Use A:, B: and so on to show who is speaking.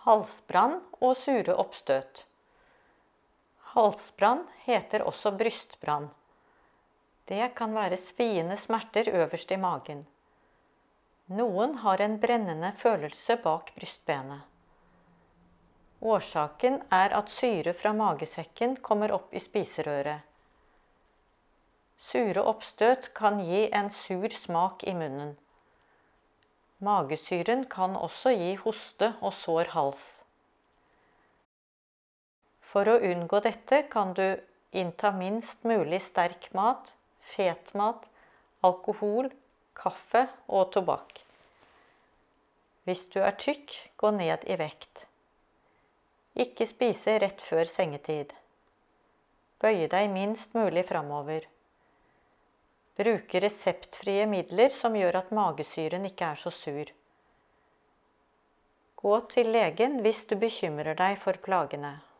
A: Halsbrann og sure oppstøt. Halsbrann heter også brystbrann. Det kan være sviende smerter øverst i magen. Noen har en brennende følelse bak brystbenet. Årsaken er at syre fra magesekken kommer opp i spiserøret. Sure oppstøt kan gi en sur smak i munnen. Magesyren kan også gi hoste og sår hals. For å unngå dette kan du innta minst mulig sterk mat, fet mat, alkohol, kaffe og tobakk. Hvis du er tykk, gå ned i vekt. Ikke spise rett før sengetid. Bøye deg minst mulig framover. Bruke reseptfrie midler som gjør at magesyren ikke er så sur. Gå til legen hvis du bekymrer deg for plagene.